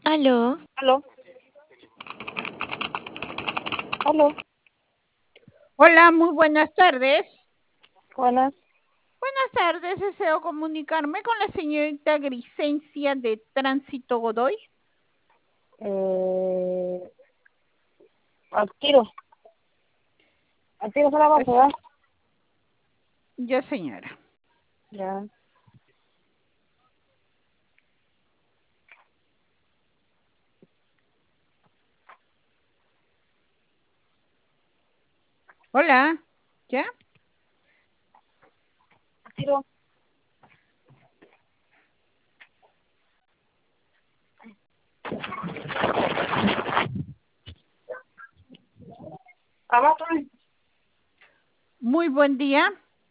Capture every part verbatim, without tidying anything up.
Aló. Aló. Aló. Hola, muy buenas tardes. Buenas. Buenas tardes, deseo comunicarme con la señorita Grisencia de Tránsito Godoy. Eh, al tiro. Al tiro se la vas a dar. Ya, señora. Ya. Hola, ¿ya? Al tiro. Abajo. Muy buen día.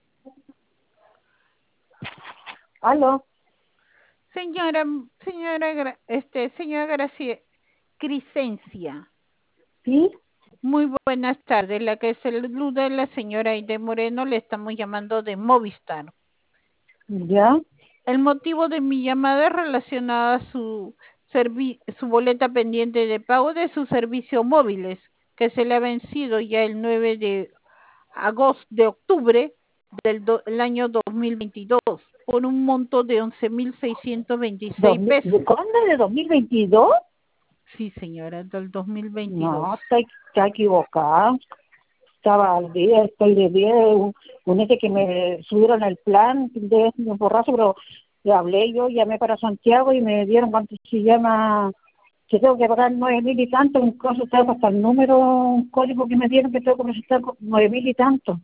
Aló. Señora, señora, este, señora Gracia, Grisencia. ¿Sí? Muy buenas tardes. La que saluda es la señora Aide Moreno. Le estamos llamando de Movistar. Ya. El motivo de mi llamada es relacionada a su, su boleta pendiente de pago de sus servicios móviles, que se le ha vencido ya el nueve de agosto, de octubre del do, el año dos mil veintidós, por un monto de once mil seiscientos veintiséis pesos. ¿De cuándo? ¿De dos mil veintidós? Sí, señora, del dos mil veintidós. No, está, está equivocada. Estaba al día, estoy de día. Un, un ese que me subieron el plan de un borrazo, pero le hablé yo, llamé para Santiago y me dieron cuánto se llama, que tengo que pagar nueve mil y tanto, un caso tengo hasta el número, un código que me dieron que tengo que presentar nueve mil y tanto.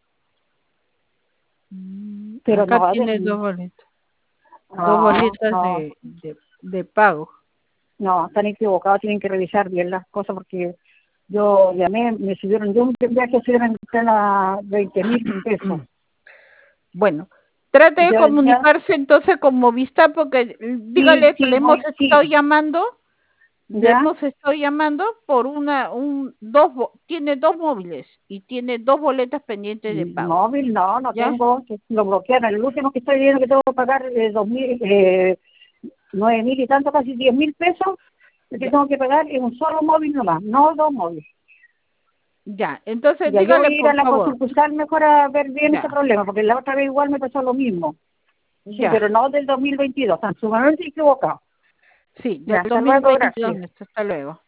Mm, Pero acá no, tiene de, dos boletas, no, dos boletas no, de, de, de pago. no, están equivocados, tienen que revisar bien las cosas porque yo llamé, me subieron, yo un viaje subieron a veinte mil pesos. Bueno, trate de Ya, comunicarse entonces con Movistar porque dígale sí, que sí, le hemos voy, estado sí, llamando, le ya. hemos estado llamando por una, un, dos, tiene dos móviles y tiene dos boletas pendientes de pago. Móvil, no, no ¿Ya? tengo, que lo bloquearon. El último que estoy viendo que tengo que pagar eh, dos mil, eh, nueve mil y tanto, casi diez mil pesos, el que Ya, tengo que pagar es un solo móvil nomás, no dos móviles. ya. Entonces Ya yo voy dígale a ir a por la favor. consucursal mejor a ver bien ese Ya, problema, porque la otra vez igual me pasó lo mismo. Sí, ya. pero no del dos mil veintidós, están sumamente equivocados. Sí, del Ya, hasta luego, dos mil veintidós. gracias. Hasta luego.